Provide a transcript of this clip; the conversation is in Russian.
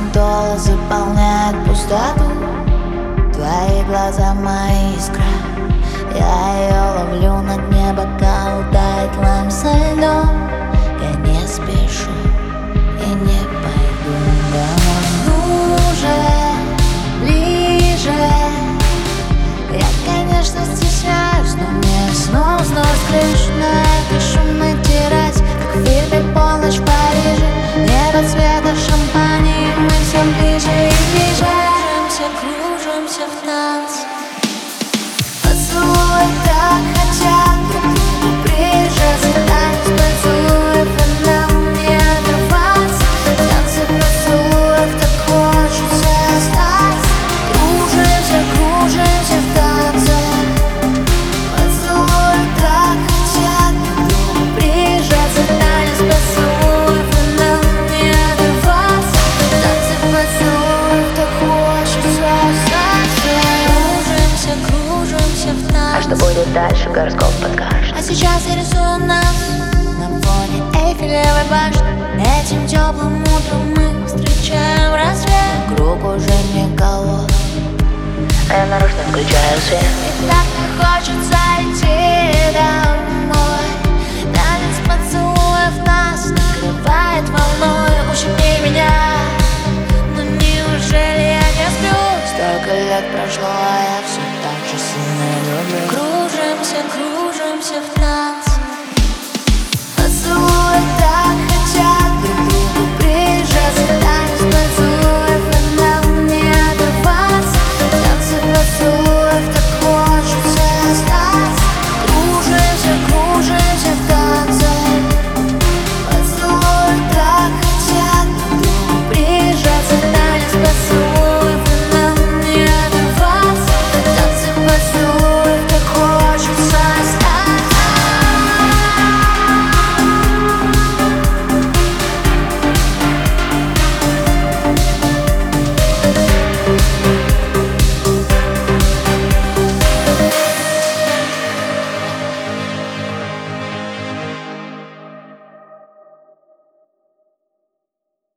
голос заполняет пустоту. Твои глаза мои искра, я ее ловлю на дне, пока утает лайм со льдом. Я не спешу и не пойду домой. Ну же, ближе. Я, конечно, стесняюсь, но мне снова скучно на этой шумной террасе, как в фильме «Полночь в Париже». Небо цвета шампани, мы все ближе и ближе. Кружимся в танце. Поцелуи так хотят друг к другу прижаться. Танец поцелуев, и нам не оторваться. Танцы поцелуев, так хочется остаться. Кружимся в танце. Поцелуи так хотят друг к другу прижаться. Танец поцелуев, и нам не оторваться. Танцы поцелуев, так хочется остаться. Кружимся в танце. А что будет дальше, гороскоп подскажет. А сейчас я рисую нас на фоне Эйфелевой башни. Этим теплым утром мы встречаем рассвет. Вокруг уже никого, А я нарочно включаю свет. и так не хочется идти домой. Танец поцелуев нас накрывает волной.